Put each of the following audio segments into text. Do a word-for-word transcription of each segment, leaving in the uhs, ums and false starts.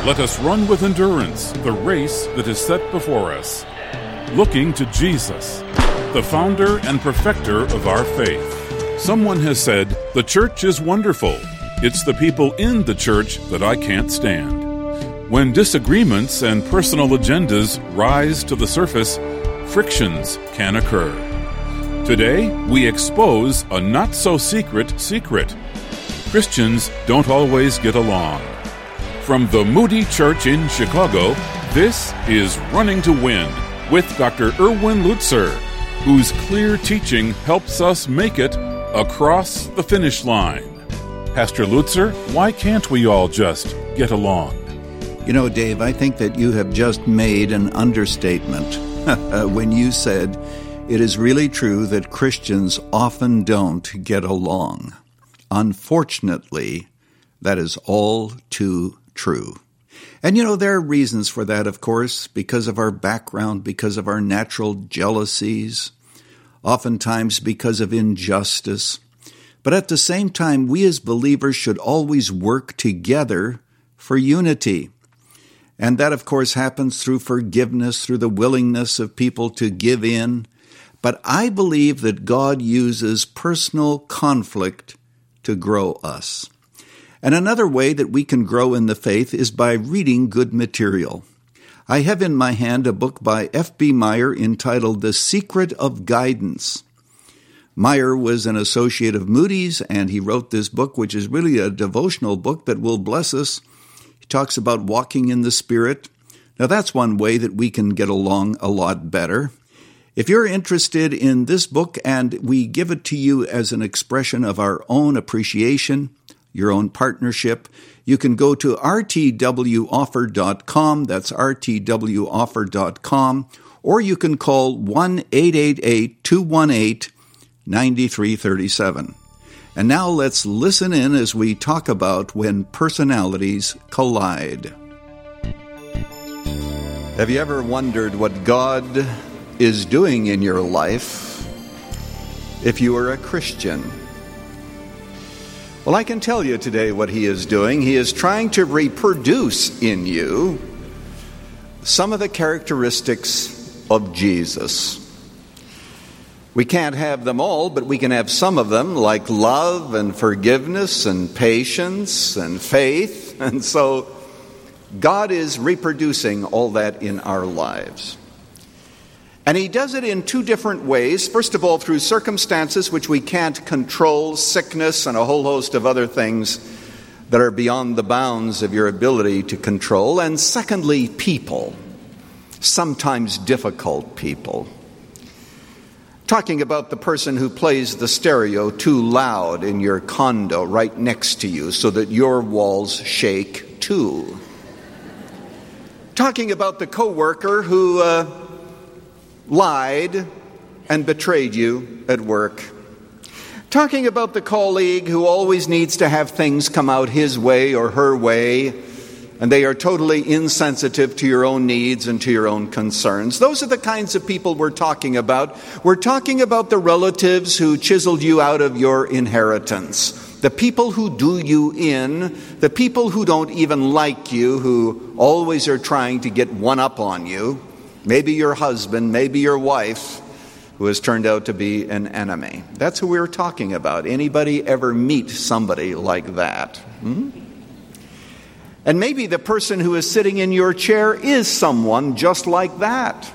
let us run with endurance the race that is set before us, looking to Jesus, the founder and perfecter of our faith. Someone has said, the church is wonderful. It's the people in the church that I can't stand. When disagreements and personal agendas rise to the surface, frictions can occur. Today, we expose a not-so-secret secret. Christians don't always get along. From the Moody Church in Chicago, this is Running to Win with Doctor Erwin Lutzer, whose clear teaching helps us make it across the finish line. Pastor Lutzer, why can't we all just get along? You know, Dave, I think that you have just made an understatement when you said it is really true that Christians often don't get along. Unfortunately, that is all too true. And you know, there are reasons for that, of course, because of our background, because of our natural jealousies, oftentimes because of injustice. But at the same time, we as believers should always work together for unity. And that, of course, happens through forgiveness, through the willingness of people to give in. But I believe that God uses personal conflict to grow us. And another way that we can grow in the faith is by reading good material. I have in my hand a book by F B Meyer entitled The Secret of Guidance. Meyer was an associate of Moody's, and he wrote this book, which is really a devotional book that will bless us. He talks about walking in the Spirit. Now, that's one way that we can get along a lot better. If you're interested in this book and we give it to you as an expression of our own appreciation, your own partnership, you can go to r t w offer dot com, that's r t w offer dot com, or you can call one eight eight eight, two one eight, nine three three seven. And now let's listen in as we talk about when personalities collide. Have you ever wondered what God is doing in your life if you are a Christian? Well, I can tell you today what he is doing. He is trying to reproduce in you some of the characteristics of Jesus. We can't have them all, but we can have some of them, like love and forgiveness and patience and faith. And so God is reproducing all that in our lives. And he does it in two different ways. First of all, through circumstances which we can't control, sickness and a whole host of other things that are beyond the bounds of your ability to control. And secondly, people, sometimes difficult people. Talking about the person who plays the stereo too loud in your condo right next to you so that your walls shake too. Talking about the coworker who uh, lied and betrayed you at work. Talking about the colleague who always needs to have things come out his way or her way, and they are totally insensitive to your own needs and to your own concerns. Those are the kinds of people we're talking about. We're talking about the relatives who chiseled you out of your inheritance. The people who do you in, the people who don't even like you, who always are trying to get one up on you. Maybe your husband, maybe your wife, who has turned out to be an enemy. That's who we're talking about. Anybody ever meet somebody like that? Hmm? And maybe the person who is sitting in your chair is someone just like that.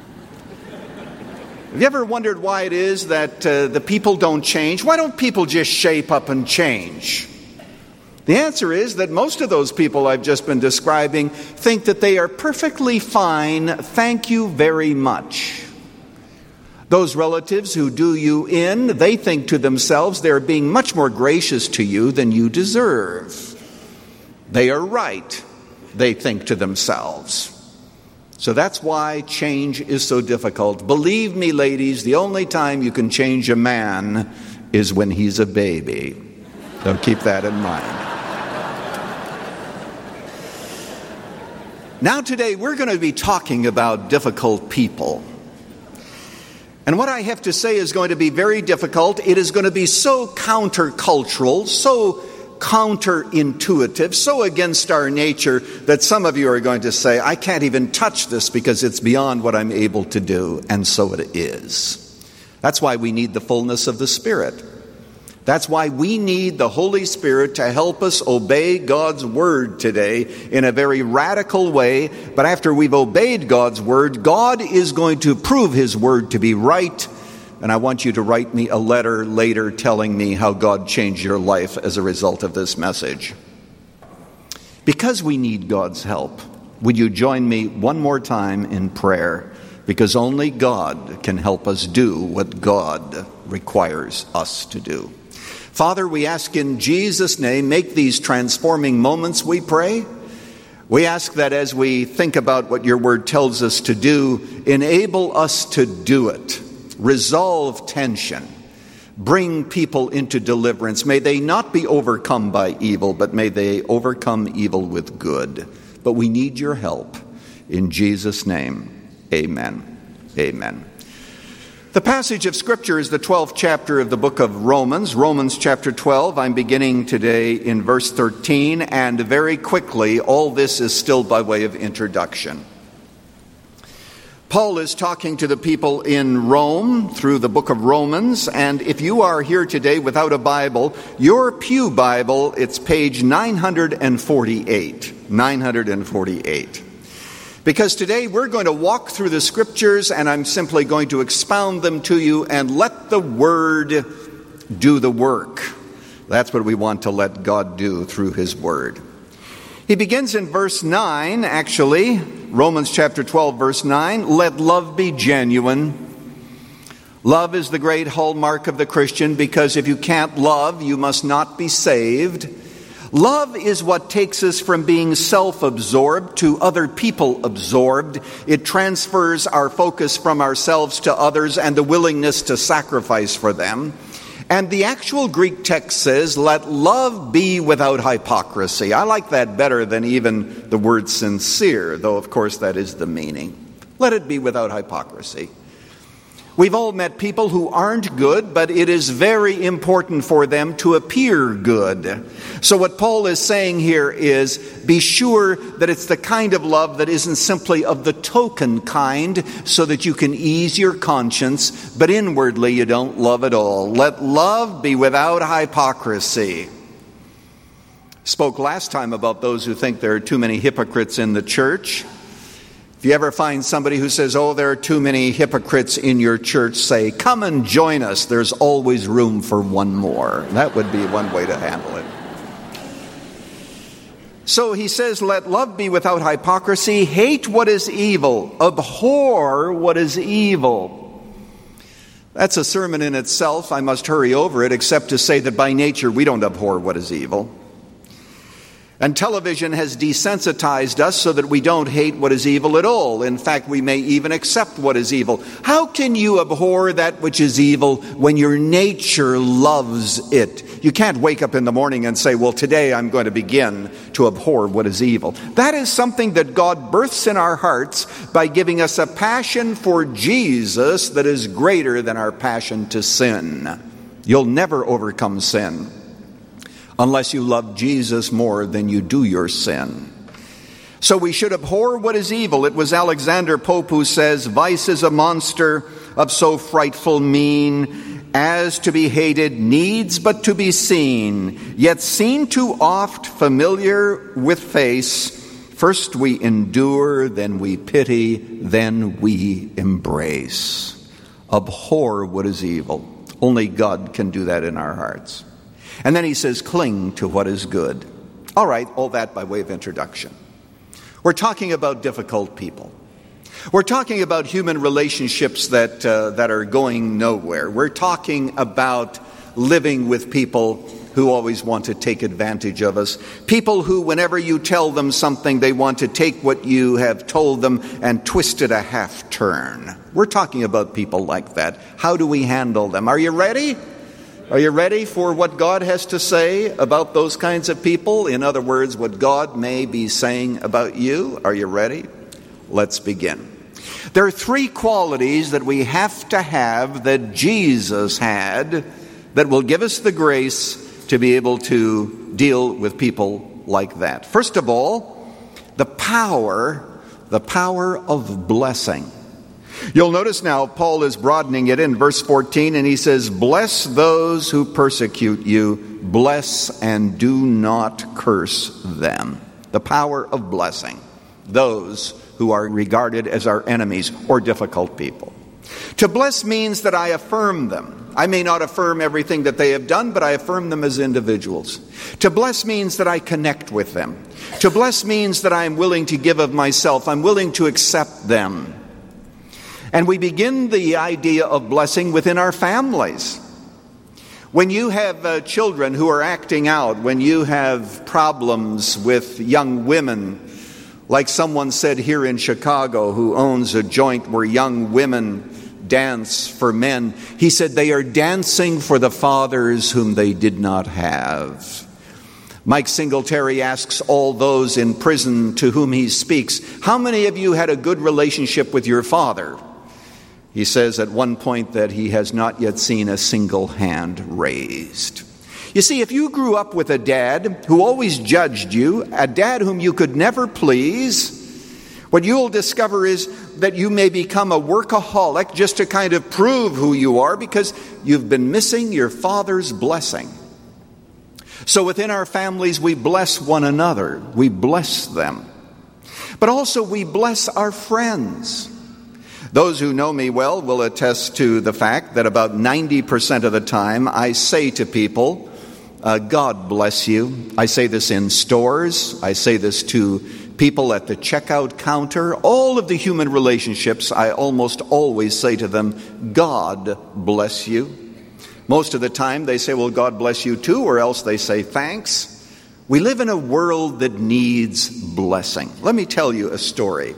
Have you ever wondered why it is that uh, the people don't change? Why don't people just shape up and change? The answer is that most of those people I've just been describing think that they are perfectly fine, thank you very much. Those relatives who do you in, they think to themselves they're being much more gracious to you than you deserve. They are right, they think to themselves. So that's why change is so difficult. Believe me, ladies, the only time you can change a man is when he's a baby. So keep that in mind. Now today we're going to be talking about difficult people. And what I have to say is going to be very difficult. It is going to be so countercultural, so counterintuitive, so against our nature that some of you are going to say, I can't even touch this because it's beyond what I'm able to do. And so it is. That's why we need the fullness of the Spirit. That's why we need the Holy Spirit to help us obey God's Word today in a very radical way. But after we've obeyed God's Word, God is going to prove His Word to be right. And I want you to write me a letter later telling me how God changed your life as a result of this message. Because we need God's help, would you join me one more time in prayer? Because only God can help us do what God requires us to do. Father, we ask in Jesus' name, make these transforming moments, we pray. We ask that as we think about what your word tells us to do, enable us to do it. Resolve tension. Bring people into deliverance. May they not be overcome by evil, but may they overcome evil with good. But we need your help. In Jesus' name, amen. Amen. The passage of Scripture is the twelfth chapter of the book of Romans, Romans chapter twelve. I'm beginning today in verse thirteen, and very quickly, all this is still by way of introduction. Paul is talking to the people in Rome through the book of Romans, and if you are here today without a Bible, your pew Bible, it's page nine forty-eight. nine forty-eight. Because today we're going to walk through the Scriptures, and I'm simply going to expound them to you and let the Word do the work. That's what we want to let God do through His Word. He begins in verse nine, actually, Romans chapter twelve, verse nine. Let love be genuine. Love is the great hallmark of the Christian, because if you can't love, you must not be saved. Love is what takes us from being self-absorbed to other people absorbed. It transfers our focus from ourselves to others and the willingness to sacrifice for them. And the actual Greek text says, let love be without hypocrisy. I like that better than even the word sincere, though of course that is the meaning. Let it be without hypocrisy. We've all met people who aren't good, but it is very important for them to appear good. So what Paul is saying here is, be sure that it's the kind of love that isn't simply of the token kind, so that you can ease your conscience, but inwardly you don't love at all. Let love be without hypocrisy. Spoke last time about those who think there are too many hypocrites in the church. If you ever find somebody who says, oh, there are too many hypocrites in your church, say, come and join us. There's always room for one more. That would be one way to handle it. So he says, let love be without hypocrisy. Hate what is evil. Abhor what is evil. That's a sermon in itself. I must hurry over it, except to say that by nature we don't abhor what is evil. And television has desensitized us so that we don't hate what is evil at all. In fact, we may even accept what is evil. How can you abhor that which is evil when your nature loves it? You can't wake up in the morning and say, well, today I'm going to begin to abhor what is evil. That is something that God births in our hearts by giving us a passion for Jesus that is greater than our passion to sin. You'll never overcome sin unless you love Jesus more than you do your sin. So we should abhor what is evil. It was Alexander Pope who says, vice is a monster of so frightful mien, as to be hated needs but to be seen, yet seen too oft, familiar with face. First we endure, then we pity, then we embrace. Abhor what is evil. Only God can do that in our hearts. And then he says, cling to what is good. All right, all that by way of introduction. We're talking about difficult people. We're talking about human relationships that uh, that are going nowhere. We're talking about living with people who always want to take advantage of us. People who, whenever you tell them something, they want to take what you have told them and twist it a half turn. We're talking about people like that. How do we handle them? Are you ready? Are you ready for what God has to say about those kinds of people? In other words, what God may be saying about you? Are you ready? Let's begin. There are three qualities that we have to have that Jesus had that will give us the grace to be able to deal with people like that? First of all, the power, the power of blessing. You'll notice now Paul is broadening it in verse fourteen, and he says, bless those who persecute you, bless and do not curse them. The power of blessing those who are regarded as our enemies or difficult people. To bless means that I affirm them. I may not affirm everything that they have done, but I affirm them as individuals. To bless means that I connect with them. To bless means that I am willing to give of myself. I'm willing to accept them. And we begin the idea of blessing within our families. When you have uh, children who are acting out, when you have problems with young women, like someone said here in Chicago who owns a joint where young women dance for men, he said they are dancing for the fathers whom they did not have. Mike Singletary asks all those in prison to whom he speaks, how many of you had a good relationship with your father? He says at one point that he has not yet seen a single hand raised. You see, if you grew up with a dad who always judged you, a dad whom you could never please, what you'll discover is that you may become a workaholic just to kind of prove who you are because you've been missing your father's blessing. So within our families, we bless one another. We bless them. But also we bless our friends. Those who know me well will attest to the fact that about ninety percent of the time I say to people, uh, God bless you. I say this in stores. I say this to people at the checkout counter. All of the human relationships, I almost always say to them, God bless you. Most of the time they say, well, God bless you too, or else they say thanks. We live in a world that needs blessing. Let me tell you a story.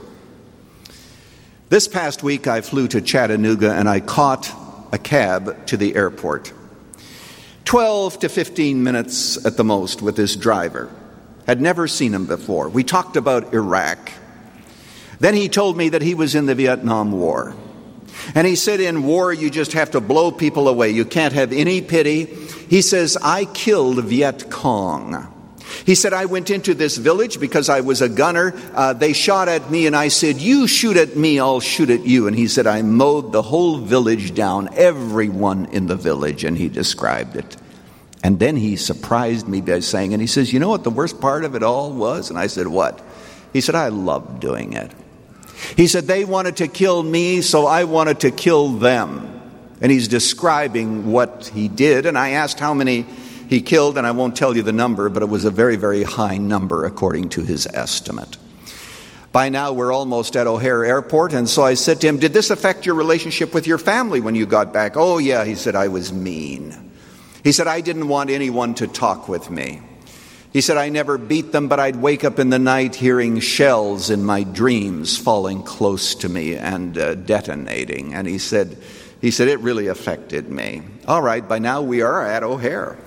This past week, I flew to Chattanooga and I caught a cab to the airport. twelve to fifteen minutes at the most with this driver. Had never seen him before. We talked about Iraq. Then he told me that he was in the Vietnam War. And he said, in war, you just have to blow people away. You can't have any pity. He says, I killed Viet Cong. He said, I went into this village because I was a gunner. Uh, they shot at me and I said, you shoot at me, I'll shoot at you. And he said, I mowed the whole village down, everyone in the village. And he described it. And then he surprised me by saying, and he says, you know what the worst part of it all was? And I said, what? He said, I loved doing it. He said, they wanted to kill me, so I wanted to kill them. And he's describing what he did. And I asked how many he killed, and I won't tell you the number, but it was a very, very high number according to his estimate. By now, we're almost at O'Hare Airport, and so I said to him, did this affect your relationship with your family when you got back? Oh, yeah, he said, I was mean. He said, I didn't want anyone to talk with me. He said, I never beat them, but I'd wake up in the night hearing shells in my dreams falling close to me and uh, detonating. And he said, he said, it really affected me. All right, by now we are at O'Hare.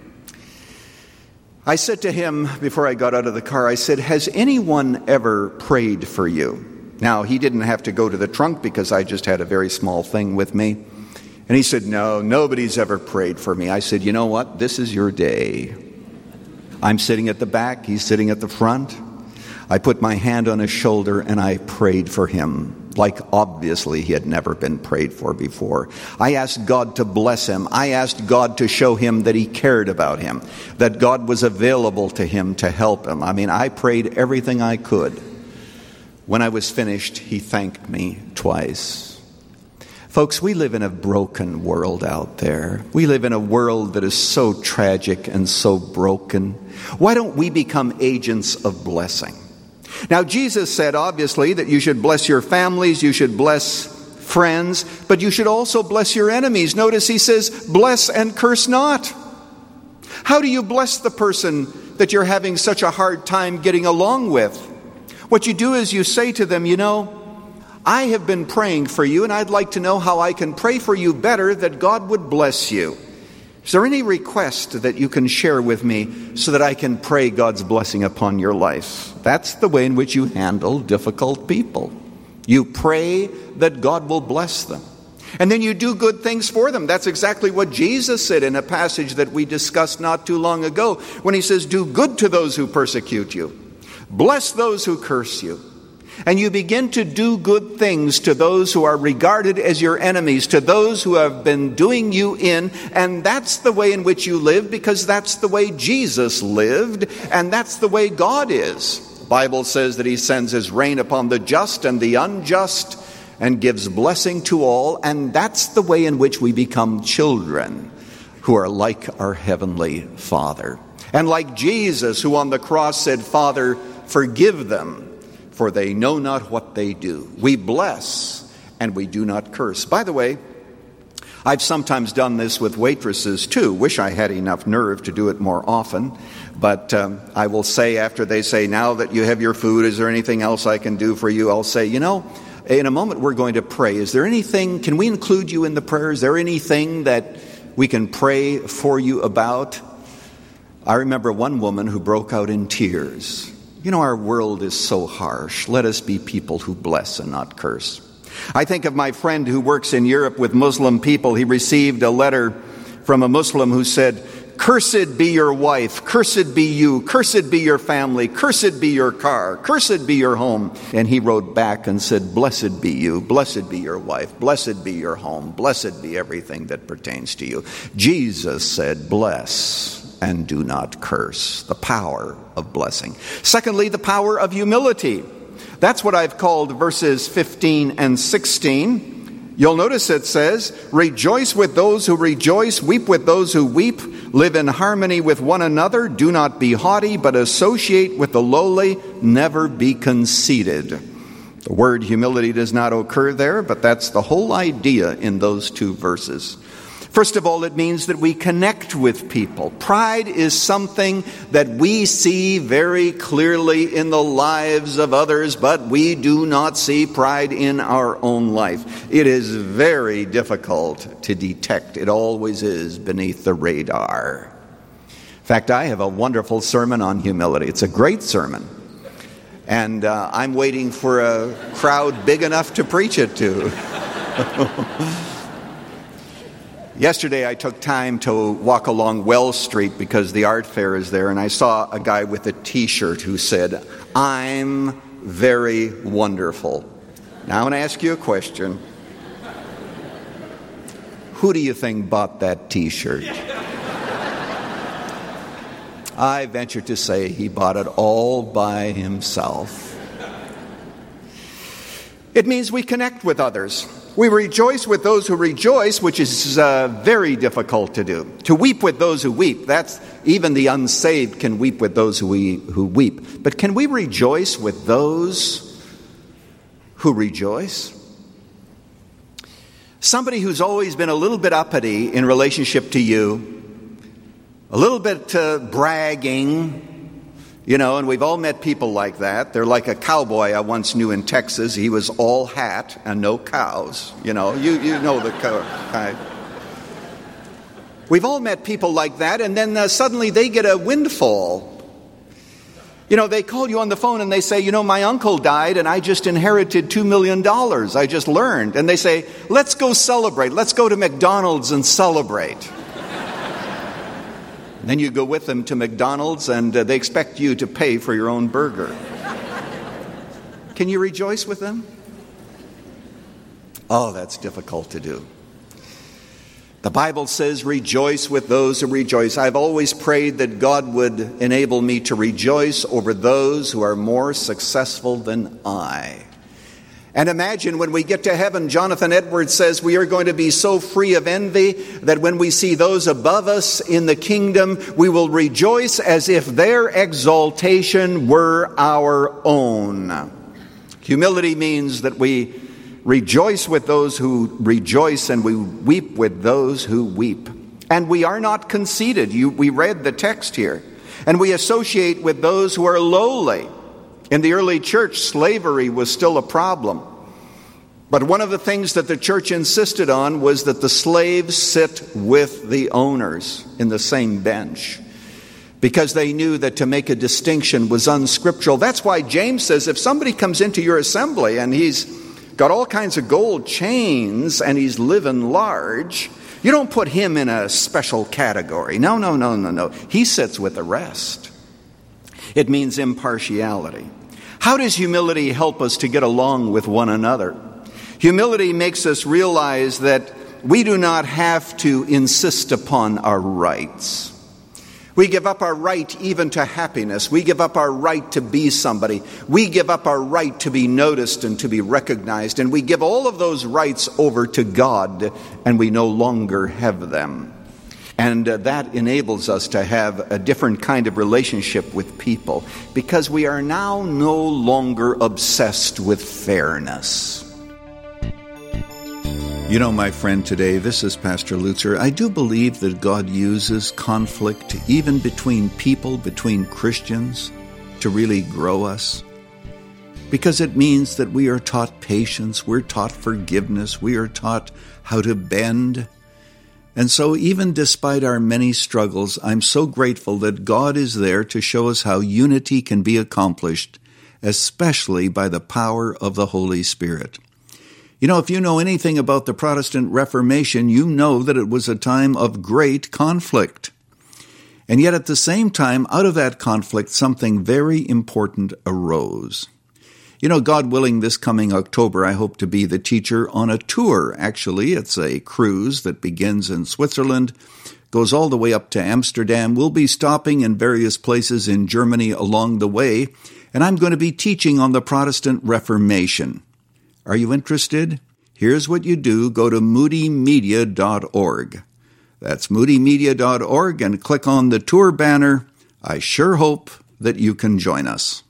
I said to him before I got out of the car, I said, has anyone ever prayed for you? Now, he didn't have to go to the trunk because I just had a very small thing with me. And he said, no, nobody's ever prayed for me. I said, you know what? This is your day. I'm sitting at the back. He's sitting at the front. I put my hand on his shoulder and I prayed for him, like obviously he had never been prayed for before. I asked God to bless him. I asked God to show him that he cared about him, that God was available to him to help him. I mean, I prayed everything I could. When I was finished, he thanked me twice. Folks, we live in a broken world out there. We live in a world that is so tragic and so broken. Why don't we become agents of blessing? Now, Jesus said, obviously, that you should bless your families, you should bless friends, but you should also bless your enemies. Notice he says, bless and curse not. How do you bless the person that you're having such a hard time getting along with? What you do is you say to them, you know, I have been praying for you, and I'd like to know how I can pray for you better that God would bless you. Is there any request that you can share with me so that I can pray God's blessing upon your life? That's the way in which you handle difficult people. You pray that God will bless them. And then you do good things for them. That's exactly what Jesus said in a passage that we discussed not too long ago, when he says, do good to those who persecute you. Bless those who curse you. And you begin to do good things to those who are regarded as your enemies, to those who have been doing you in. And that's the way in which you live, because that's the way Jesus lived, and that's the way God is. The Bible says that he sends his rain upon the just and the unjust and gives blessing to all. And that's the way in which we become children who are like our heavenly Father. And like Jesus, who on the cross said, Father, forgive them, for they know not what they do. We bless and we do not curse. By the way, I've sometimes done this with waitresses too. Wish I had enough nerve to do it more often. But um, I will say, after they say, now that you have your food, is there anything else I can do for you? I'll say, you know, in a moment we're going to pray. Is there anything, can we include you in the prayer? Is there anything that we can pray for you about? I remember one woman who broke out in tears. You know, our world is so harsh. Let us be people who bless and not curse. I think of my friend who works in Europe with Muslim people. He received a letter from a Muslim who said, cursed be your wife, cursed be you, cursed be your family, cursed be your car, cursed be your home. And he wrote back and said, blessed be you, blessed be your wife, blessed be your home, blessed be everything that pertains to you. Jesus said, bless and do not curse. The power of blessing. Secondly, the power of humility. That's what I've called verses fifteen and sixteen. You'll notice it says, rejoice with those who rejoice, weep with those who weep, live in harmony with one another, do not be haughty, but associate with the lowly, never be conceited. The word humility does not occur there, but that's the whole idea in those two verses. First of all, it means that we connect with people. Pride is something that we see very clearly in the lives of others, but we do not see pride in our own life. It is very difficult to detect. It always is beneath the radar. In fact, I have a wonderful sermon on humility. It's a great sermon. And uh, I'm waiting for a crowd big enough to preach it to. Yesterday, I took time to walk along Wells Street because the art fair is there, and I saw a guy with a T-shirt who said, I'm very wonderful. Now, I want to ask you a question. Who do you think bought that T-shirt? I venture to say he bought it all by himself. It means we connect with others. We rejoice with those who rejoice, which is uh, very difficult to do. To weep with those who weep, that's even the unsaved can weep with those who, we, who weep. But can we rejoice with those who rejoice? Somebody who's always been a little bit uppity in relationship to you, a little bit uh, bragging, you know, and we've all met people like that. They're like a cowboy I once knew in Texas. He was all hat and no cows. You know, you, you know the kind. We've all met people like that, and then uh, suddenly they get a windfall. You know, they call you on the phone and they say, you know, my uncle died and I just inherited two million dollars. I just learned. And they say, let's go celebrate. Let's go to McDonald's and celebrate. Then you go with them to McDonald's and uh, they expect you to pay for your own burger. Can you rejoice with them? Oh, that's difficult to do. The Bible says, rejoice with those who rejoice. I've always prayed that God would enable me to rejoice over those who are more successful than I. And imagine when we get to heaven, Jonathan Edwards says we are going to be so free of envy that when we see those above us in the kingdom, we will rejoice as if their exaltation were our own. Humility means that we rejoice with those who rejoice and we weep with those who weep. And we are not conceited. You, we read the text here. And we associate with those who are lowly. In the early church, slavery was still a problem. But one of the things that the church insisted on was that the slaves sit with the owners in the same bench, because they knew that to make a distinction was unscriptural. That's why James says if somebody comes into your assembly and he's got all kinds of gold chains, and he's living large, you don't put him in a special category. No, no, no, no, no. He sits with the rest. It means impartiality. How does humility help us to get along with one another? Humility makes us realize that we do not have to insist upon our rights. We give up our right even to happiness. We give up our right to be somebody. We give up our right to be noticed and to be recognized. And we give all of those rights over to God, and we no longer have them. And uh, that enables us to have a different kind of relationship with people, because we are now no longer obsessed with fairness. You know, my friend, today, this is Pastor Lutzer. I do believe that God uses conflict, even between people, between Christians, to really grow us. Because it means that we are taught patience, we're taught forgiveness, we are taught how to bend. And so even despite our many struggles, I'm so grateful that God is there to show us how unity can be accomplished, especially by the power of the Holy Spirit. You know, if you know anything about the Protestant Reformation, you know that it was a time of great conflict. And yet at the same time, out of that conflict, something very important arose. You know, God willing, this coming October, I hope to be the teacher on a tour. Actually, it's a cruise that begins in Switzerland, goes all the way up to Amsterdam. We'll be stopping in various places in Germany along the way, and I'm going to be teaching on the Protestant Reformation. Are you interested? Here's what you do. Go to moody media dot org. That's moody media dot org, and click on the tour banner. I sure hope that you can join us.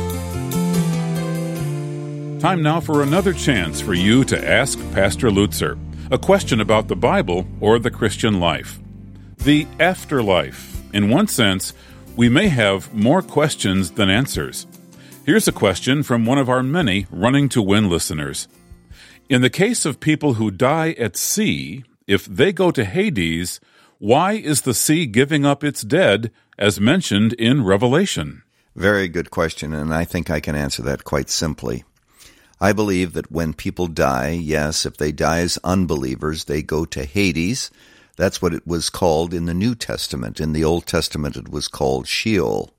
Time now for another chance for you to ask Pastor Lutzer a question about the Bible or the Christian life. The afterlife. In one sense, we may have more questions than answers. Here's a question from one of our many Running to Win listeners. In the case of people who die at sea, if they go to Hades, why is the sea giving up its dead, as mentioned in Revelation? Very good question, and I think I can answer that quite simply. I believe that when people die, yes, if they die as unbelievers, they go to Hades. That's what it was called in the New Testament. In the Old Testament, it was called Sheol.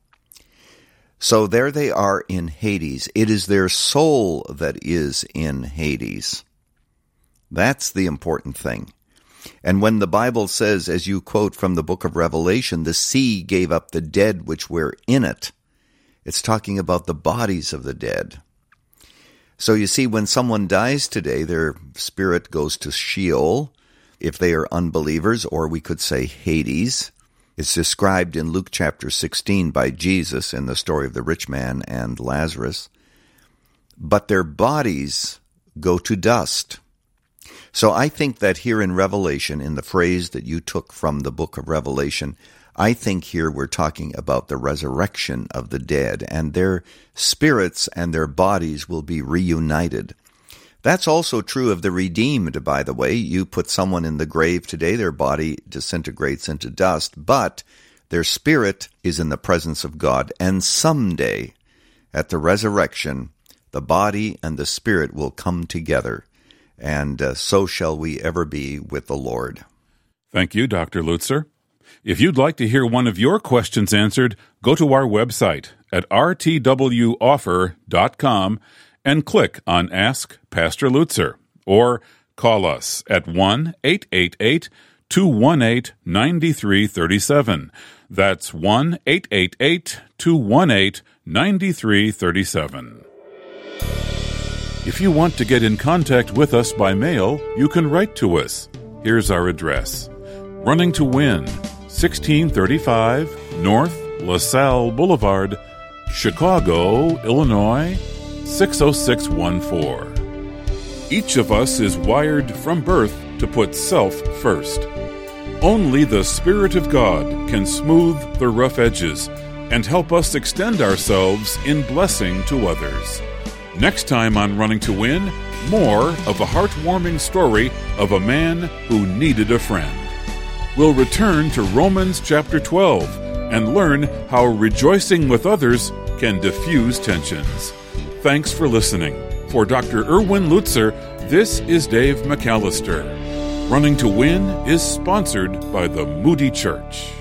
So there they are in Hades. It is their soul that is in Hades. That's the important thing. And when the Bible says, as you quote from the book of Revelation, the sea gave up the dead which were in it, it's talking about the bodies of the dead. So you see, when someone dies today, their spirit goes to Sheol, if they are unbelievers, or we could say Hades. It's described in Luke chapter sixteen by Jesus in the story of the rich man and Lazarus. But their bodies go to dust. So I think that here in Revelation, in the phrase that you took from the book of Revelation, I think here we're talking about the resurrection of the dead, and their spirits and their bodies will be reunited. That's also true of the redeemed, by the way. You put someone in the grave today, their body disintegrates into dust, but their spirit is in the presence of God. And someday, at the resurrection, the body and the spirit will come together, and uh, so shall we ever be with the Lord. Thank you, Doctor Lutzer. If you'd like to hear one of your questions answered, go to our website at r t w offer dot com and click on Ask Pastor Lutzer, or call us at one eight eight eight, two one eight, nine three three seven. That's one eight eight eight, two one eight, nine three three seven. If you want to get in contact with us by mail, you can write to us. Here's our address. Running to Win, sixteen thirty-five North LaSalle Boulevard, Chicago, Illinois, six oh six one four. Each of us is wired from birth to put self first. Only the Spirit of God can smooth the rough edges and help us extend ourselves in blessing to others. Next time on Running to Win, more of a heartwarming story of a man who needed a friend. We'll return to Romans chapter twelve and learn how rejoicing with others can diffuse tensions. Thanks for listening. For Doctor Erwin Lutzer, this is Dave McAllister. Running to Win is sponsored by the Moody Church.